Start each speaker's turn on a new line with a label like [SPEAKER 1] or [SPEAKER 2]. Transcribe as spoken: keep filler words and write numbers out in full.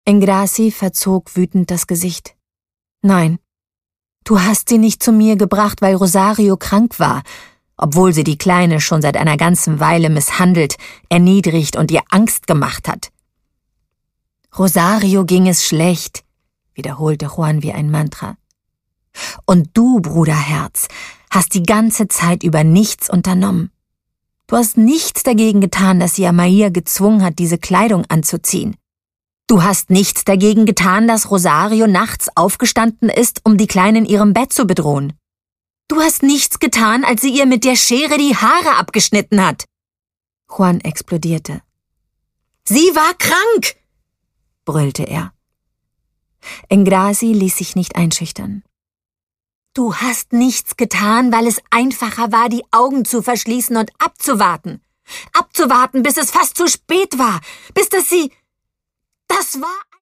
[SPEAKER 1] Engrasi verzog wütend das Gesicht. »Nein, du hast sie nicht zu mir gebracht, weil Rosario krank war, obwohl sie die Kleine schon seit einer ganzen Weile misshandelt, erniedrigt und ihr Angst gemacht hat.« »Rosario ging es schlecht«, wiederholte Juan wie ein Mantra. »Und du, Bruderherz, hast die ganze Zeit über nichts unternommen. Du hast nichts dagegen getan, dass sie Amaia gezwungen hat, diese Kleidung anzuziehen. Du hast nichts dagegen getan, dass Rosario nachts aufgestanden ist, um die Kleine in ihrem Bett zu bedrohen. Du hast nichts getan, als sie ihr mit der Schere die Haare abgeschnitten hat.« Juan explodierte. »Sie war krank!« brüllte er. Engrasi ließ sich nicht einschüchtern. »Du hast nichts getan, weil es einfacher war, die Augen zu verschließen und abzuwarten. Abzuwarten, bis es fast zu spät war, bis das sie... Das war...